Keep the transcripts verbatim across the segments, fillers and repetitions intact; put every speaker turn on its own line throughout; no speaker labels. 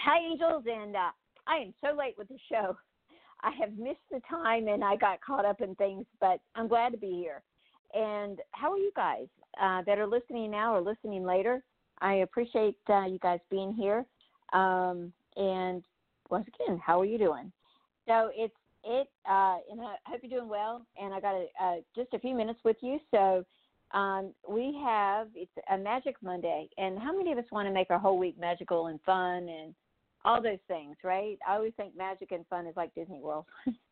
Hi, angels, and uh, I am so late with the show. I have missed the time, and I got caught up in things, but I'm glad to be here. And how are you guys uh, that are listening now or listening later? I appreciate uh, you guys being here. Um, and once again, how are you doing? So it's it, uh, and I hope you're doing well. And I got a, uh, just a few minutes with you. So um, we have it's a Magic Monday, and how many of us want to make our whole week magical and fun and all those things, right? I always think magic and fun is like Disney World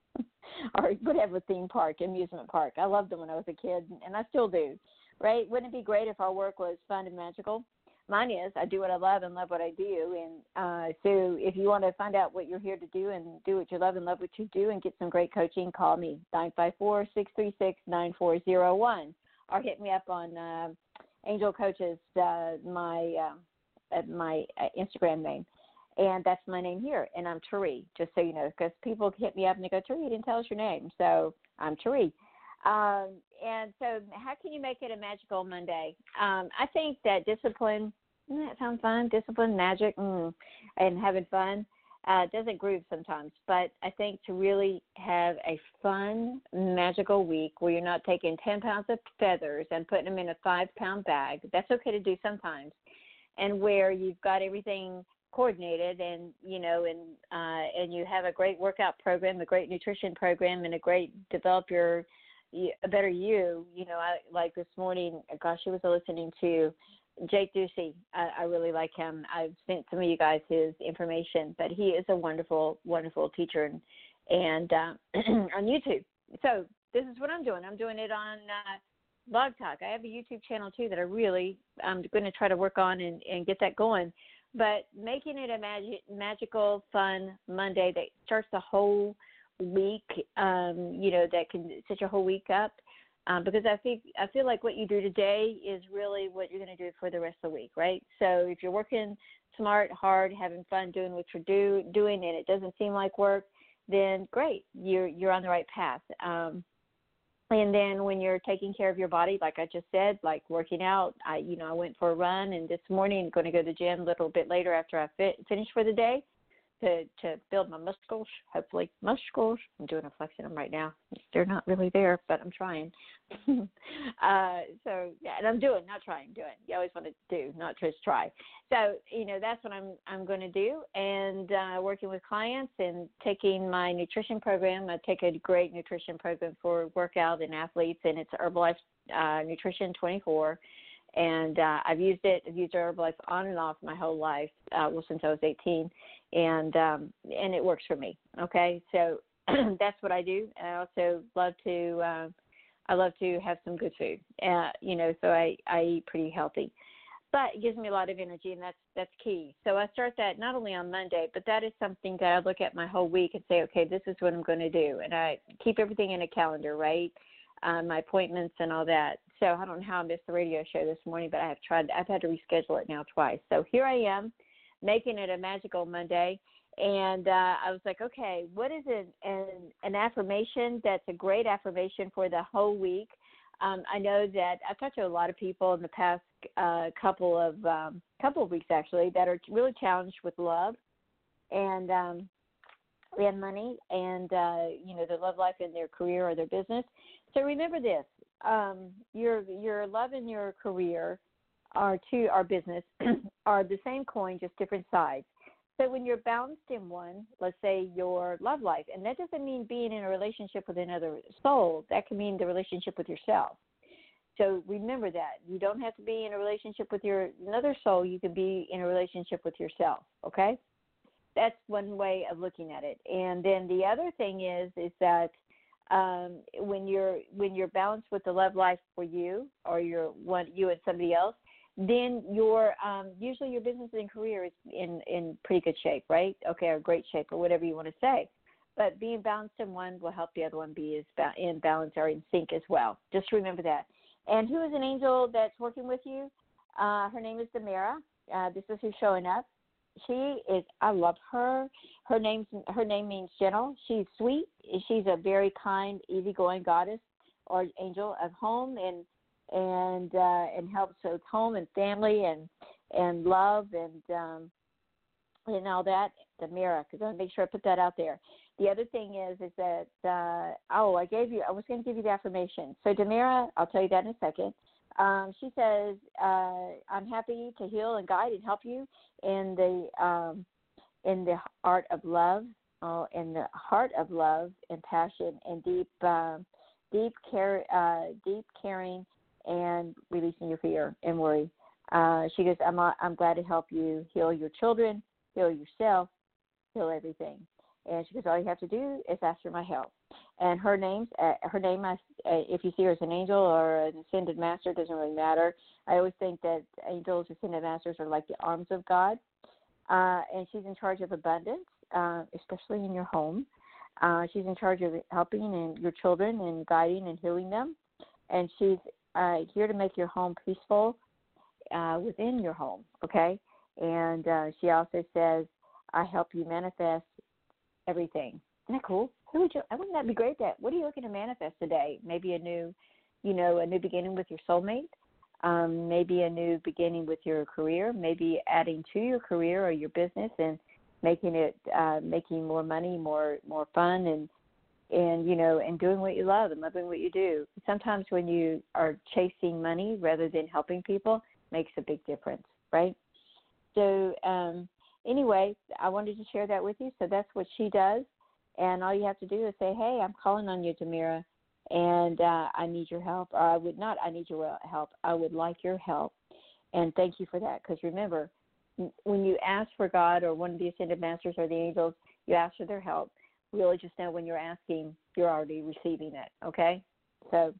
or whatever theme park, amusement park. I loved them when I was a kid, and I still do, right? Wouldn't it be great if our work was fun and magical? Mine is. I do what I love and love what I do. And uh, so if you want to find out what you're here to do and do what you love and love what you do and get some great coaching, call me, nine five four, six three six, nine four zero one, or hit me up on uh, Angel Coaches, uh, my, uh, my uh, Instagram name. And that's my name here, and I'm Tari, just so you know, because people hit me up and they go, Tari, you didn't tell us your name. So I'm Tari. Um, and so how can you make it a magical Monday? Um, I think that discipline, mm, that sounds fun, discipline, magic, mm, and having fun uh, doesn't groove sometimes. But I think to really have a fun, magical week where you're not taking ten pounds of feathers and putting them in a five-pound bag, that's okay to do sometimes, and where you've got everything coordinated and, you know, and uh, and you have a great workout program, a great nutrition program, and a great develop your a better you. You know, I like this morning, gosh, I was listening to Jake Ducey. I, I really like him. I've sent some of you guys his information, but he is a wonderful, wonderful teacher and, and uh, on YouTube. So this is what I'm doing. I'm doing it on uh, Blog Talk. I have a YouTube channel, too, that I really, I'm going to try to work on and, and get that going. But making it a magic, magical, fun Monday that starts the whole week, um, you know, that can set your whole week up. Um, because I think I feel like what you do today is really what you're going to do for the rest of the week, right? So if you're working smart, hard, having fun, doing what you're do, doing, and it doesn't seem like work, then great, you're you're on the right path. Um, And then when you're taking care of your body, like I just said, like working out, I, you know, I went for a run, and this morning I'm going to go to the gym a little bit later after I fit, finish for the day to, to build my muscles, hopefully muscles. I'm doing a flexing them right now. They're not really there, but I'm trying. uh, so, yeah, and I'm doing, not trying, doing. You always want to do, not just try. So, you know, that's what I'm I'm going to do, and uh, working with clients and taking my nutrition program. I take a great nutrition program for workout and athletes, and it's Herbalife uh, Nutrition twenty-four. And uh, I've used it. I've used Herbalife on and off my whole life, uh, well, since I was eighteen, and um, and it works for me. Okay, so that's what I do. And I also love to uh, I love to have some good food. Uh, you know, so I, I eat pretty healthy, but it gives me a lot of energy, and that's that's key. So I start that not only on Monday, but that is something that I look at my whole week and say, okay, this is what I'm going to do, and I keep everything in a calendar, right? Uh, my appointments and all that. So I don't know how I missed the radio show this morning, but I have tried. I've had to reschedule it now twice. So here I am, making it a magical Monday. And uh, I was like, okay, what is it, an, an affirmation that's a great affirmation for the whole week? Um, I know that I've talked to a lot of people in the past uh, couple of um, couple of weeks, actually, that are really challenged with love and um, and money and, uh, you know, their love life and their career or their business. So remember this. Um, your your love and your career are two, our business, are the same coin, just different sides. So when you're balanced in one, let's say your love life, and that doesn't mean being in a relationship with another soul. That can mean the relationship with yourself. So remember that. You don't have to be in a relationship with your another soul. You can be in a relationship with yourself, okay? That's one way of looking at it. And then the other thing is is that um, when you're when you're balanced with the love life for you or your one you and somebody else, then your um, usually your business and career is in, in pretty good shape, right? Okay, or great shape, or whatever you want to say. But being balanced in one will help the other one be in balance or in sync as well. Just remember that. And who is an angel that's working with you? Uh, her name is Demira. Uh, this is who's showing up. She is. I love her. Her name. Her name means gentle. She's sweet. She's a very kind, easygoing goddess or angel of home and and uh, and helps with home and family and and love and um, and all that, Demira, because I want to make sure I put that out there. The other thing is, is that, uh, oh, I gave you, I was going to give you the affirmation. So Demira, I'll tell you that in a second. Um, she says, uh, I'm happy to heal and guide and help you in the, um, in the art of love, uh, in the heart of love and passion and deep, uh, deep care, uh, deep caring and releasing your fear and worry. Uh, she goes, I'm, I'm glad to help you heal your children, heal yourself, heal everything. And she goes, all you have to do is ask for my help. And her name's, uh, her name, uh, if you see her as an angel or an ascended master, doesn't really matter. I always think that angels, ascended masters are like the arms of God. Uh, and she's in charge of abundance, uh, especially in your home. Uh, she's in charge of helping and your children and guiding and healing them. And she's uh, here to make your home peaceful uh, within your home, okay? And uh, she also says, I help you manifest everything. Isn't that cool? Who would you, wouldn't that be great? That what are you looking to manifest today? Maybe a new, you know, a new beginning with your soulmate. Um, maybe a new beginning with your career. Maybe adding to your career or your business and making it, uh, making more money, more more fun, and and you know, and doing what you love and loving what you do. Sometimes when you are chasing money rather than helping people, makes a big difference, right? So. Um, Anyway, I wanted to share that with you. So that's what she does. And all you have to do is say, hey, I'm calling on you, Demira, and uh, I need your help. Or I would not, I need your help. I would like your help. And thank you for that. Because remember, when you ask for God or one of the ascended masters or the angels, you ask for their help. Really just know when you're asking, you're already receiving it, okay? So,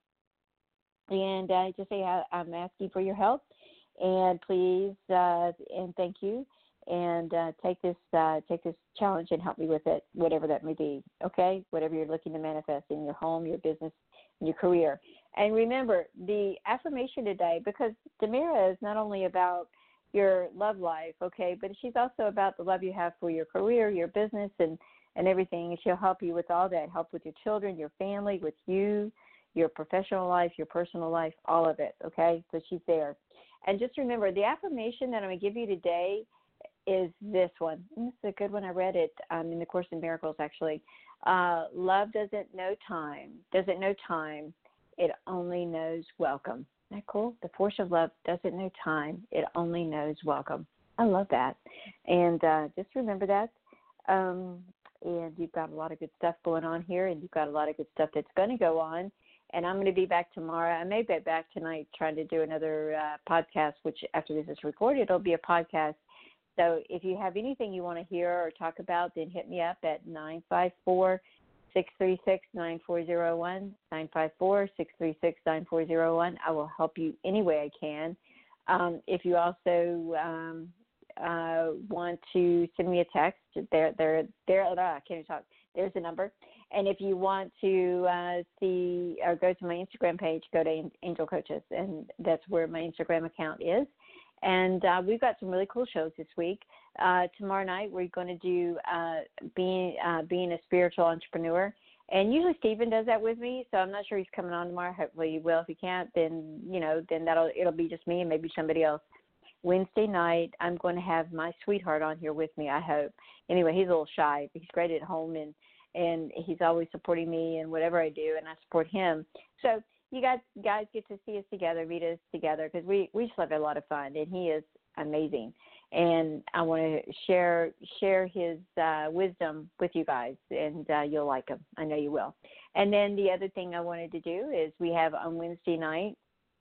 and uh, just say, I'm asking for your help. And please, uh, and thank you. And uh, take this uh, take this challenge and help me with it, whatever that may be, okay? Whatever you're looking to manifest in your home, your business, and your career. And remember, the affirmation today, because Demira is not only about your love life, okay, but she's also about the love you have for your career, your business, and, and everything. And she'll help you with all that, help with your children, your family, with you, your professional life, your personal life, all of it, okay? So she's there. And just remember, the affirmation that I'm going to give you today is this one. This is a good one. I read it um, in the Course in Miracles, actually. Uh, love doesn't know time. Doesn't know time. It only knows welcome. Isn't that cool? The force of love doesn't know time. It only knows welcome. I love that. And uh, just remember that. Um, and you've got a lot of good stuff going on here, and you've got a lot of good stuff that's going to go on. And I'm going to be back tomorrow. I may be back tonight trying to do another uh, podcast, which after this is recorded, it'll be a podcast. So if you have anything you want to hear or talk about, then hit me up at nine five four, six three six, nine four zero one, nine five four, six three six, nine four zero one. I will help you any way I can. Um, if you also um, uh, want to send me a text, there, there, there, oh, I can't even talk. There's a number. And if you want to uh, see or go to my Instagram page, go to Angel Coaches, and that's where my Instagram account is. And uh, we've got some really cool shows this week. Uh, tomorrow night we're going to do uh, being uh, being a spiritual entrepreneur. And usually Stephen does that with me, so I'm not sure he's coming on tomorrow. Hopefully he will. If he can't, then you know, then that'll it'll be just me and maybe somebody else. Wednesday night I'm going to have my sweetheart on here with me, I hope. Anyway, he's a little shy, but he's great at home, and and he's always supporting me and whatever I do, and I support him. So you guys, guys get to see us together, meet us together, because we, we just have a lot of fun, and he is amazing. And I want to share share his uh, wisdom with you guys, and uh, you'll like him. I know you will. And then the other thing I wanted to do is we have on Wednesday night,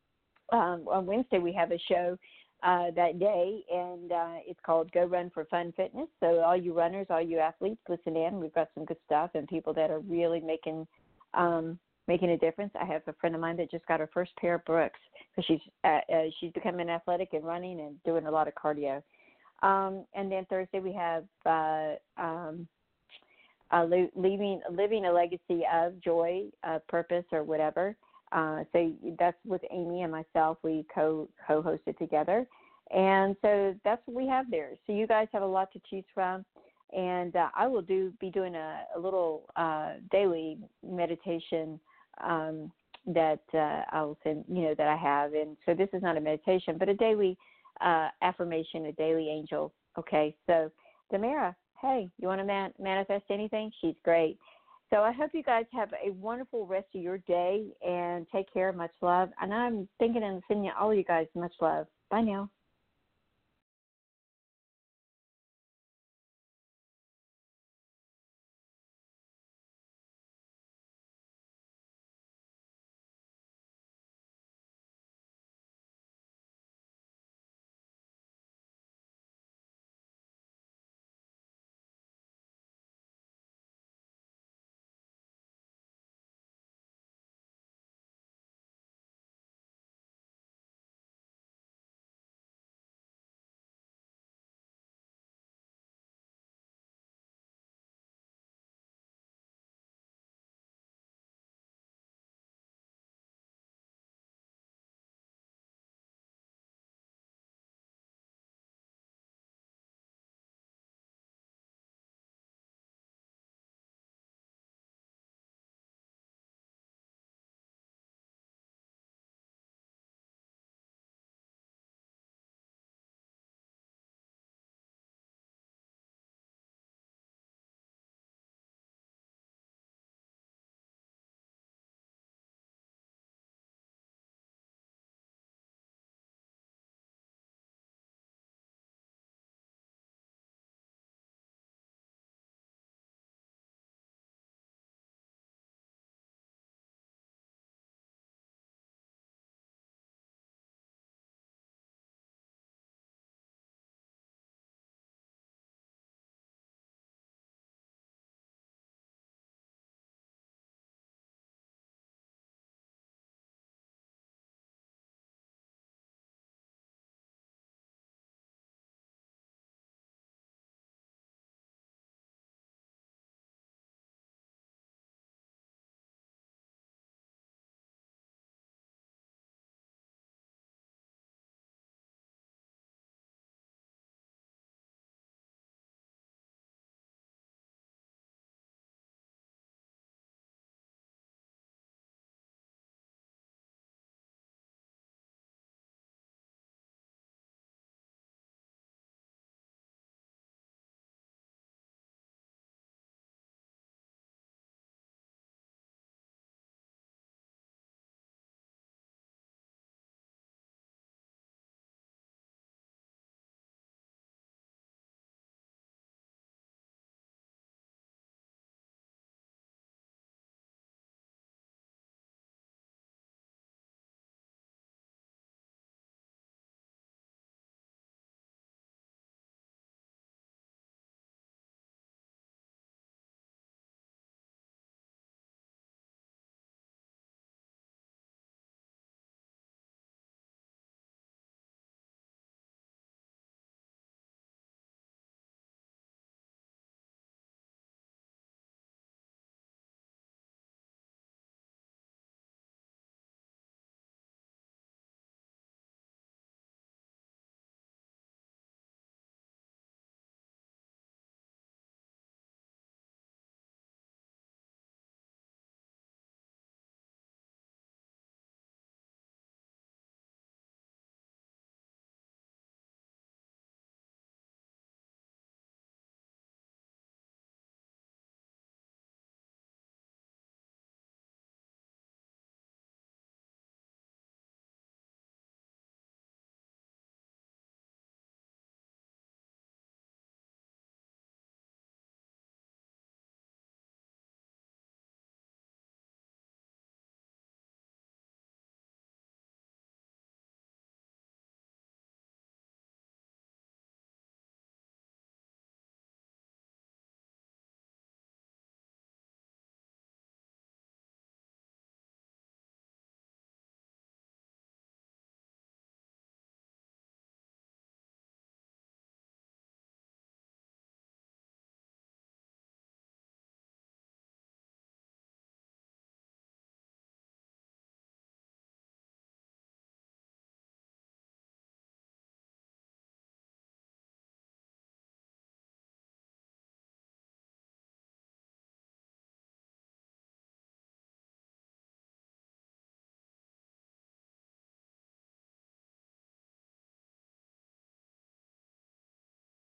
um, on Wednesday we have a show uh, that day, and uh, it's called Go Run for Fun Fitness. So all you runners, all you athletes, listen in. We've got some good stuff and people that are really making um, – making a difference. I have a friend of mine that just got her first pair of Brooks because she's uh, uh, she's becoming athletic and running and doing a lot of cardio. Um, and then Thursday we have uh, um, uh, leaving, living a legacy of joy, uh, purpose, or whatever. Uh, so that's with Amy and myself. We co co-host it together, and so that's what we have there. So you guys have a lot to choose from. And uh, I will do be doing a, a little uh, daily meditation um, that uh, I'll send, you know, that I have. And so this is not a meditation, but a daily uh, affirmation, a daily angel. Okay, so Damara, hey, you want to man- manifest anything? She's great. So I hope you guys have a wonderful rest of your day and take care. Much love. And I'm thinking and sending all of you guys much love. Bye now.